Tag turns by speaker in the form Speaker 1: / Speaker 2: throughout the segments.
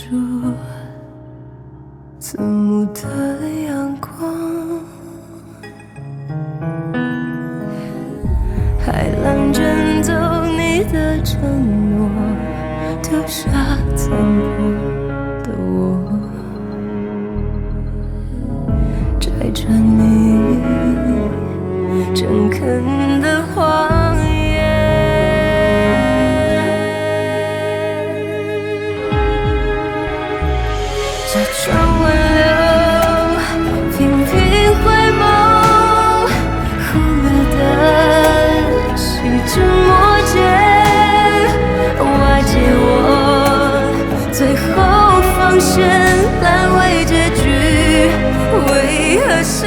Speaker 1: 刺目的阳光，海浪卷走你的承诺，丢下残破的我，摘穿你诚恳的谎言。假装挽留，频频回眸，忽略的细枝末节，瓦解我最后防线，烂尾结局，为何是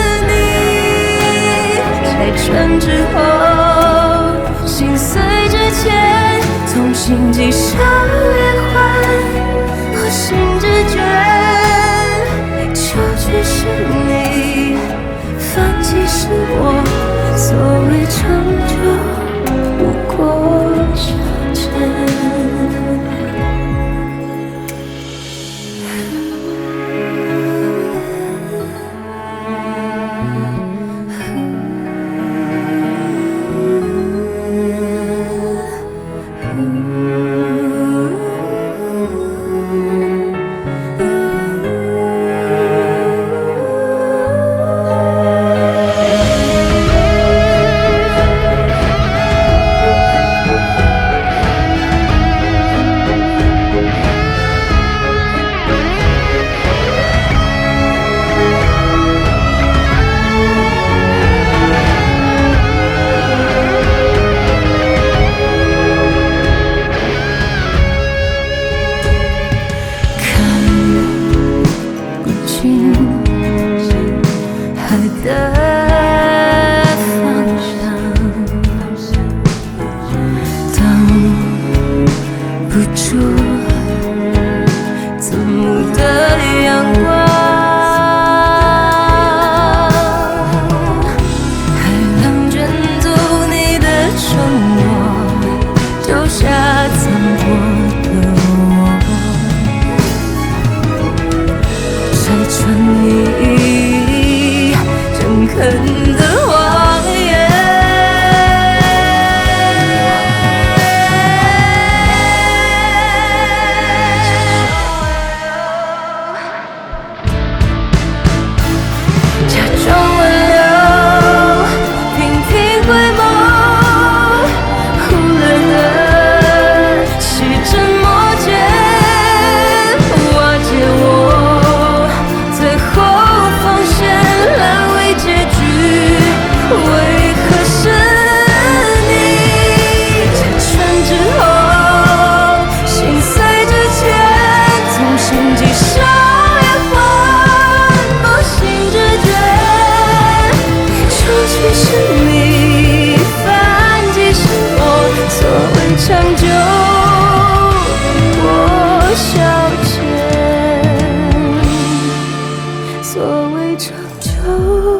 Speaker 1: 你？拆穿之后，心碎之前，从心底上裂换，我心之倦，结局是你，反击是我，所谓长久，不过消遣。海的方向，挡不住刺目的阳光，海浪卷走你的承诺，丢下残破的我，拆穿你诚恳的谎言。假装挽留，频频回眸，忽略的细枝末节，瓦解我最后防线，烂尾结局，为何是你？拆穿之后，心碎之前，从心底上裂换，我心之倦，结局是你，反击是我，所谓长久，我消遣，所谓长久。